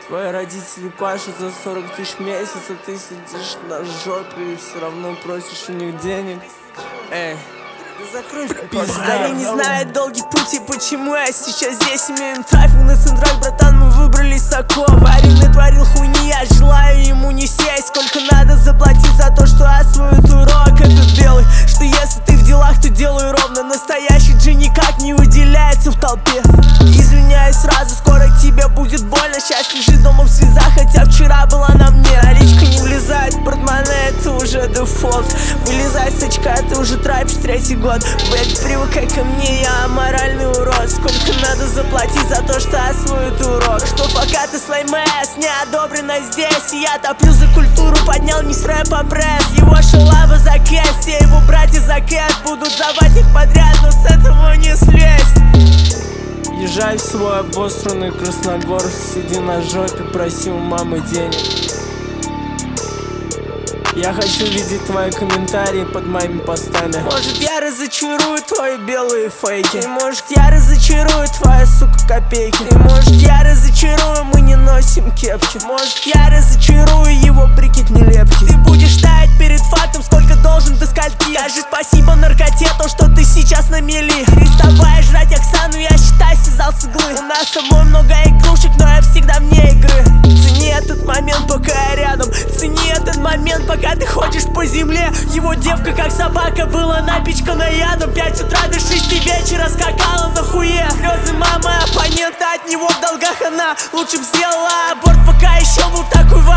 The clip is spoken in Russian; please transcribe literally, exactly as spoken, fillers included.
Твои родители пашут за сорок тысяч в месяц, а ты сидишь на жопе и все равно просишь у них денег. Эй, да закрой пизда. Я не знаю долгий путь и почему я сейчас здесь. Имеем трафик на центрах, братан, мы выбрались с оков. Парень натворил хуйни, я желаю ему не сесть. Сколько надо заплатить за то, что освоит урок этот белый. Что если ты в делах, то делай ровно. Настоящий G никак не выделяется в толпе. Извиняюсь сразу, скоро тебе будет больно. Сейчас лежит дома в слезах, хотя вчера была на мне. Наличка не влезает в портмоне, это уже дефолт. Вылезай с очка, ты уже трапишь третий год. Блять, привыкай ко мне, я аморальный урод. Сколько надо заплатить за то, что освоит урок. Что пока ты слаймэс не одобрено здесь. И я топлю за культуру, поднял не с рэпа пресс. Его шалава за кэш, все его братья за кэш. Будут давать их подряд, но с этого не слезть. Езжай в свой обосранный Красногор, сиди на жопе, проси у мамы денег. Я хочу видеть твои комментарии под моими постами. Может, я разочарую твои белые фейки. И может, я разочарую твои, сука, копейки. И может, я разочарую, мы не носим кепки. Может, я разочарую его прикид нелепки. Ты будешь стоять перед фактом, сколько должен до скольки. Скажи спасибо наркоте, то, что ты сейчас на мели. Переставай жрать Оксану, я считай, связал с иглы. У нас с собой много игрушек, но я всегда вне игры. Цени этот момент, пока я рядом. Цени этот момент, пока ты ходишь по земле. Его девка, как собака, была напичкана ядом. Пять утра до шести вечера скакала на хуе. Слезы мамы оппонента, от него в долгах она. Лучше б сделала аборт, пока еще был такой